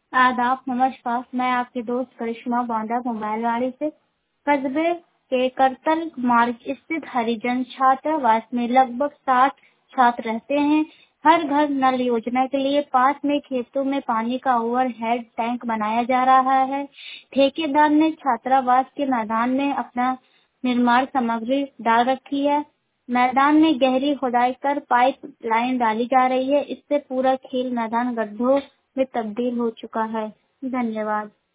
आदाब, नमस्कार। मैं आपकी दोस्त करिश्मा बांदा मोबाइल वाली से। कस्बे के करतल मार्ग स्थित हरिजन छात्रावास में लगभग 60 छात्र रहते हैं। हर घर नल योजना के लिए पास में खेतों में पानी का ओवरहेड टैंक बनाया जा रहा है। ठेकेदार ने छात्रावास के मैदान में अपना निर्माण सामग्री डाल रखी है। मैदान में गहरी खुदाई कर पाइप लाइन डाली जा रही है। इससे पूरा खेल मैदान गड्ढों में तब्दील हो चुका है। धन्यवाद।